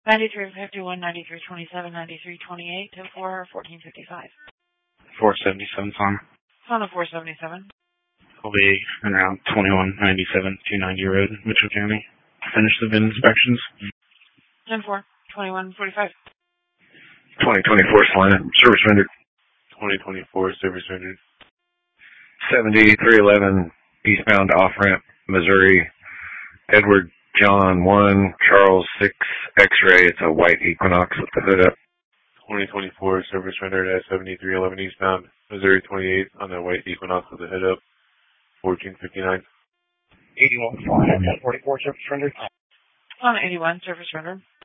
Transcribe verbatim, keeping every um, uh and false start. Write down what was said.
ninety-three fifty-one, ninety-three twenty-seven, ninety-three twenty-eight, ten four, fourteen fifty-five. four seventy-seven Fauna. Fauna four seventy-seven. I'll be around twenty-one ninety-seven, two ninety Road, Mitchell County. Finish the V I N inspections. ten four, twenty-one forty-five. twenty twenty-four Salina, service rendered. twenty twenty-four, service rendered. seventy-three eleven, eastbound off-ramp, Missouri. Edward John one, Charles six, X-ray. It's a white Equinox with the hood up. twenty twenty-four, service rendered at seventy-three eleven eastbound, Missouri twenty-eight on the white Equinox with the hood up. fourteen fifty-nine. eighty-one, forty-four, service rendered. Fauna eighty-one, service rendered.